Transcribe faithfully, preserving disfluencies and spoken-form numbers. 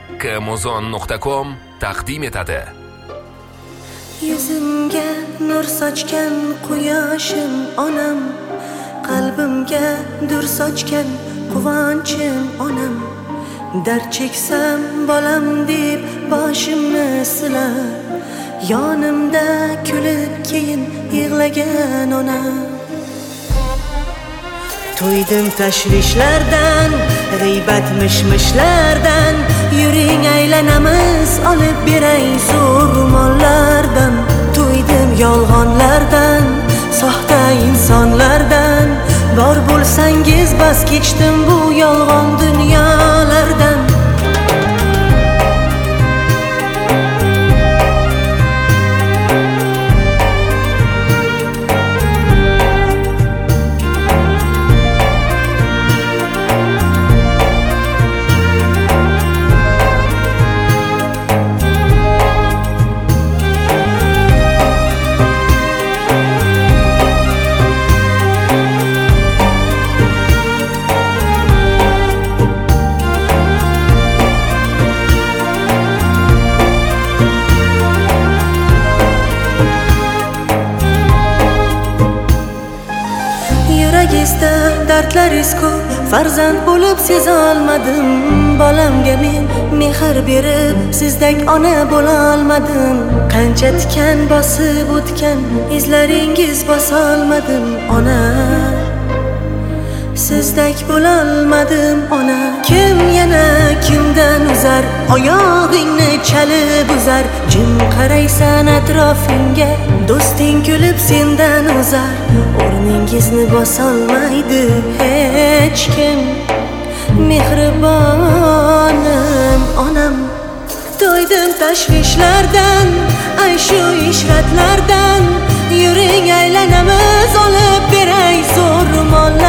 kmozon nuqta com taqdim etadi. Yuzimga nur sochgan quyoshim onam, qalbimga dur sochgan quvonchim onam. Dard cheksam bolam deb boshimni silar, yonimda kulib keyin yig'lagan onam. To'ydim tashvishlardan, g'iybat mishmishlardan, yuring aylanamiz olib beray zo'r mollardan. To'ydim yolg'onlardan, soxta insonlardan, bor bo'lsangiz bas kechdim bu yolg'on dunyolardan. Yuragizda dardlaringiz ko'p, farzand bo'lib seza olmadim. Bolamga men mehr berib, sizdek ona bo'la olmadim. Qancha tikan bosib o'tgan, izlaringiz bosa olmadim ona. Sizdek bo'la olmadim ona. Kim yana kimdan uzar, oyog'ingni chalib uzar. Jim qaraysan atrofingga, do'sting kulib sendan uzar. O'rningizni bosolmaydi hech kim. Mehribonim onam. To'ydim tashvishlardan, ay shu ishratlardan, yuring aylanamiz olib beray zo'r mollardan.